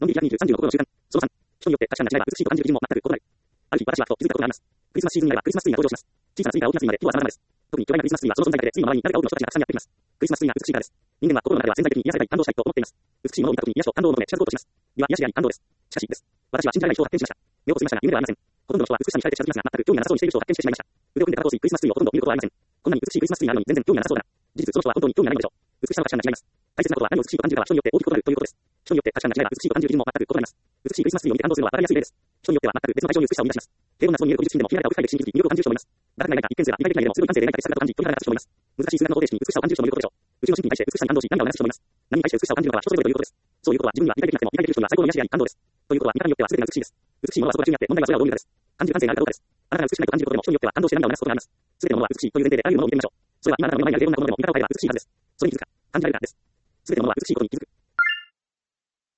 のんびりや20、30の心の習慣。その3、人によって確かな違いは美しいと感じる基準も全く異なる。ある日、私はふと気づいたことがあります。クリスマスシーズンになればクリスマスツリーが登場します。小さなツリーから大きなツリーまで、規模は様々です。特に巨大なクリスマスツリーはその存在だけでツリーの周りになぜか多くの人たちがたくさんやってきます。クリスマスツリーが美しいからです。人間は心の中では潜在的に癒されたい、感動したいと思っています。美しいものを見た時に癒しと感動を求め、近づこうとします。美は癒しであり感動です。しかし、です。私は信じられない人を発見しました。目をつぶりましたが、夢ではありません。ほとんどの人は美しさに惹かれて近づきますが、全く興味がなさそうにしている人を発見してしまいました。腕を組んで片方しクリスマスツリーをほとんど見ることはありません。こんなに美しいクリスマスツリーがあるのに全然興味がなさそうだな。事実、その人は本当に興味がないのでしょう。美しさの価値観が違います。大切なことは何を美しいと感じるかは人によって大きく異なるということです。人によって価値観が違いは美しいと感じる基準も全く異なります。美しいクリスマスツリーを見て感動するのは分かりやすい例です。人によっては全く別の対象に美しさを見出します。平凡なそうに見える美術品でも見られた奥深い歴史に気づき魅力を感じる人もいます。誰かが描いた一見性が理解できないでもすごい感性で描いた傑作だと感じ、鳥肌が立つ人もいます。難しい数学の方程式に美しさを感じる人もいることでしょう。宇宙の神秘に対して美しさに感動し涙を流す人もいます。何に対して美しさを感じるのかは人それぞれということです。そういうことは自分には理解できなくても理解できる人には最高の癒しであり感動です。ということは見方によっては全てが美しいです。美しいものはそこら中にあって問題はそれをどう見るかです。感じる感性があるかどうかです。あなたが美しくないと感じることでも人によっては感動して涙を流すことがあります。全てのものは美しいという前提であらゆるものを見てみましょう。それは今あなたの目の前にあるいろんなものでも見方を変えれば美しいはずです。それに気づくか、感じられるかです。全てのものは美しいことに気づく。